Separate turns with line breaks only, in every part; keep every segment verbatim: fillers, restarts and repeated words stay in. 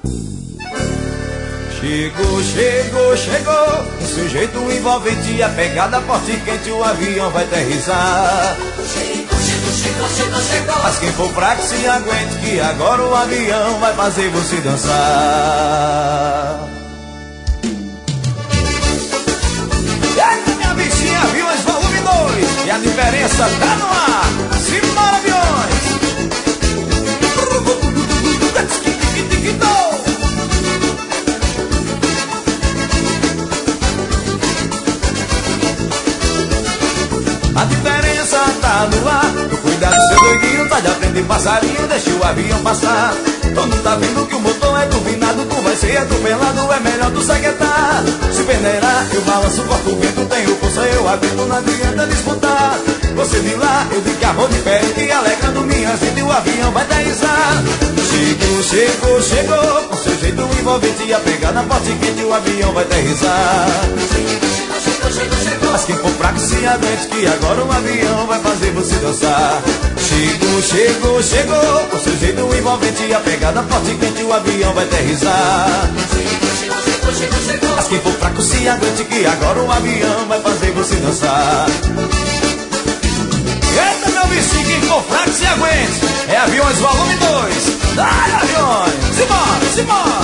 Chegou, chegou, chegou, o seu jeito envolvente, a pegada forte e quente, o avião vai aterrissar.
Chegou, chegou, chegou, chegou, chegou.
Mas quem for fraco se aguente, que agora o avião vai fazer você dançar. Eita, minha bichinha, Aviões volume dois, e a diferença tá no ar. Simbora, aviões! A diferença tá no ar. O cuidado seu doidinho tá de aprender passarinho, deixa o avião passar. Tu não tá vendo que o motor é turbinado, tu vai ser atropelado, é melhor tu saquetar. Se peneirar, eu balanço, corto o vento, tenho força, eu aguento, não adianta disputar. Você de lá, eu de carro diferente, alegrando minha gente, o avião vai aterrissar. Chegou, chegou, chegou, com seu jeito envolvente e a pegada forte e quente, o avião vai aterrissar. Mas quem for fraco se aguente, que agora o avião vai fazer você dançar. Chegou, chegou, chegou, com seu jeito envolvente e a pegada forte e quente, o avião vai aterrissar. Mas quem for fraco se aguente, que agora o avião vai fazer você dançar. Eita, meu bichinho, quem for fraco se aguente. É Aviões volume dois. Dai, aviões! Simbora, simbora!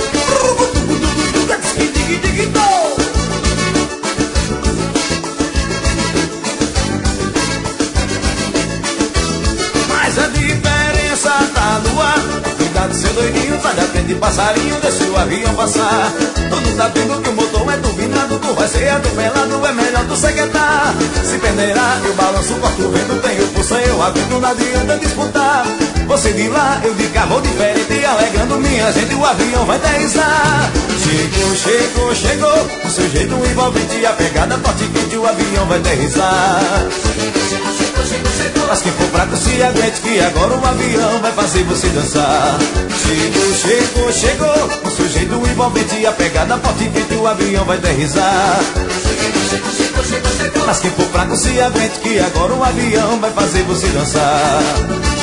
Mas a diferença tá no ar. Cuidado, seu doidinho, tá de aprende passarinho, deixa o avião passar. Tu não tá vendo que o motor é turbinado, tu vai ser atropelado, é melhor tu saquetar. Se peneirar, eu balanço, corto o vento, tenho força, eu aguento, não adianta disputar. Você de lá, eu de carro diferente, alegrando minha gente, o avião vai aterrissar. Chegou, chegou, chegou, o seu jeito envolvente, a pegada forte e quente, o avião vai aterrissar. Mas quem for fraco se aguente, que agora o avião vai fazer você dançar. Chegou, chegou, chegou, o seu jeito envolvente, a pegada forte e quente, o avião vai aterrissar. Mas quem for fraco se aguente, que agora o avião vai fazer você dançar.